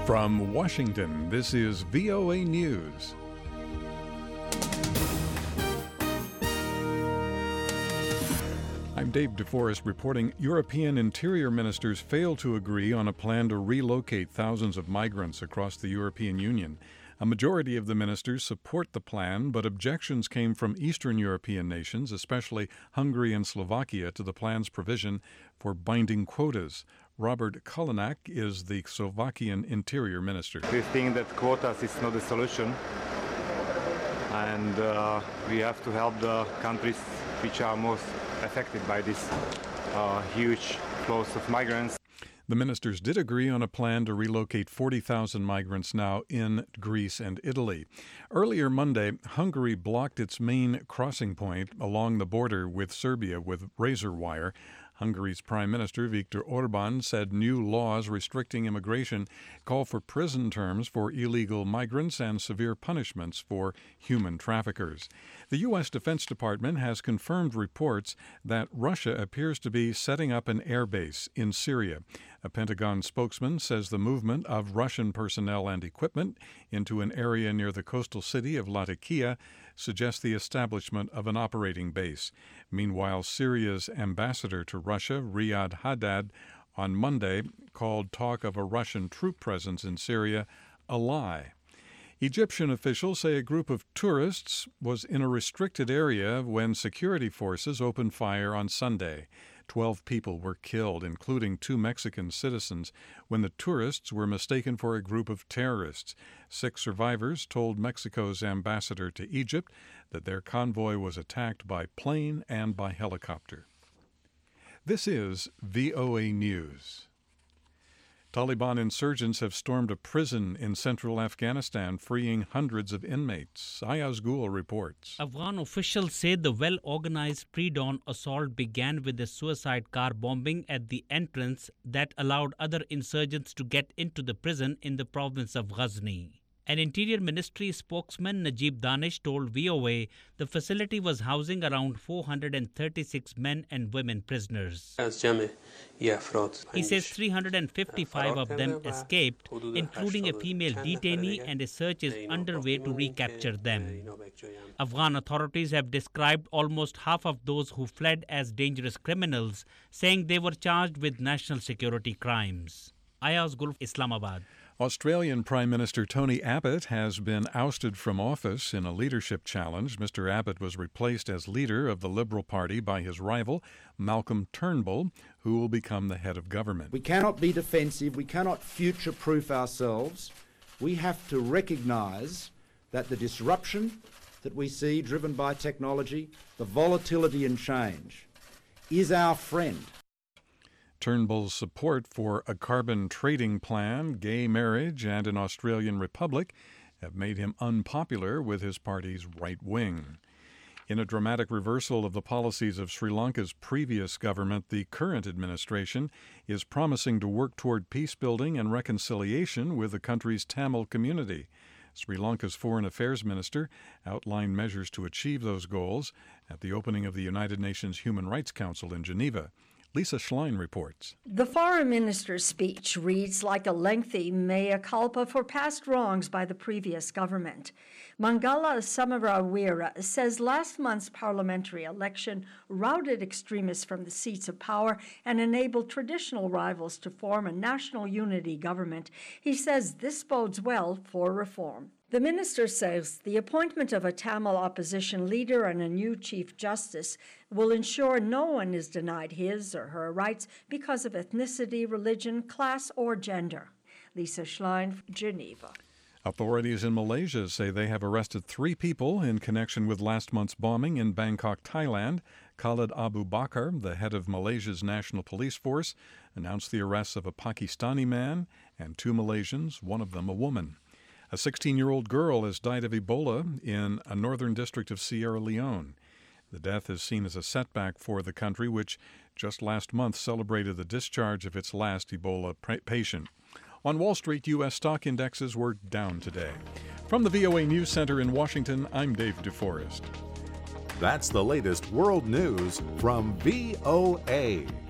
From Washington, this is VOA News. I'm Dave DeForest reporting European interior ministers failed to agree on a plan to relocate thousands of migrants across the European Union. A majority of the ministers support the plan, but objections came from Eastern European nations, especially Hungary and Slovakia, to the plan's provision for binding quotas. Robert Kalinak is the Slovakian interior minister. We think that quotas is not the solution, and we have to help the countries which are most affected by this huge flows of migrants. The ministers did agree on a plan to relocate 40,000 migrants now in Greece and Italy. Earlier Monday, Hungary blocked its main crossing point along the border with Serbia with razor wire. Hungary's Prime Minister Viktor Orban said new laws restricting immigration call for prison terms for illegal migrants and severe punishments for human traffickers. The U.S. Defense Department has confirmed reports that Russia appears to be setting up an airbase in Syria. A Pentagon spokesman says the movement of Russian personnel and equipment into an area near the coastal city of Latakia suggests the establishment of an operating base. Meanwhile, Syria's ambassador to Russia, Riyad Haddad, on Monday called talk of a Russian troop presence in Syria a lie. Egyptian officials say a group of tourists was in a restricted area when security forces opened fire on Sunday. 12 people were killed, including 2 Mexican citizens, when the tourists were mistaken for a group of terrorists. 6 survivors told Mexico's ambassador to Egypt that their convoy was attacked by plane and by helicopter. This is VOA News. Taliban insurgents have stormed a prison in central Afghanistan, freeing hundreds of inmates. Ayaz Gul reports. Afghan officials say the well-organized pre-dawn assault began with a suicide car bombing at the entrance that allowed other insurgents to get into the prison in the province of Ghazni. An Interior Ministry spokesman, Najib Danish, told VOA the facility was housing around 436 men and women prisoners. He says 355 of them escaped, including a female detainee, and a search is underway to recapture them. Afghan authorities have described almost half of those who fled as dangerous criminals, saying they were charged with national security crimes. Ayaz Gul, Islamabad. Australian Prime Minister Tony Abbott has been ousted from office in a leadership challenge. Mr. Abbott was replaced as leader of the Liberal Party by his rival, Malcolm Turnbull, who will become the head of government. We cannot be defensive. We cannot future-proof ourselves. We have to recognise that the disruption that we see driven by technology, the volatility and change, is our friend. Turnbull's support for a carbon trading plan, gay marriage, and an Australian republic have made him unpopular with his party's right wing. In a dramatic reversal of the policies of Sri Lanka's previous government, the current administration is promising to work toward peace building and reconciliation with the country's Tamil community. Sri Lanka's Foreign Affairs Minister outlined measures to achieve those goals at the opening of the United Nations Human Rights Council in Geneva. Lisa Schlein reports. The foreign minister's speech reads like a lengthy mea culpa for past wrongs by the previous government. Mangala Samarawira says last month's parliamentary election routed extremists from the seats of power and enabled traditional rivals to form a national unity government. He says this bodes well for reform. The minister says the appointment of a Tamil opposition leader and a new Chief Justice will ensure no one is denied his or her rights because of ethnicity, religion, class, or gender. Lisa Schlein, Geneva. Authorities in Malaysia say they have arrested 3 people in connection with last month's bombing in Bangkok, Thailand. Khalid Abu Bakr, the head of Malaysia's National Police Force, announced the arrests of a Pakistani man and 2 Malaysians, one of them a woman. A 16-year-old girl has died of Ebola in a northern district of Sierra Leone. The death is seen as a setback for the country, which just last month celebrated the discharge of its last Ebola patient. On Wall Street, U.S. stock indexes were down today. From the VOA News Center in Washington, I'm Dave DeForest. That's the latest world news from VOA.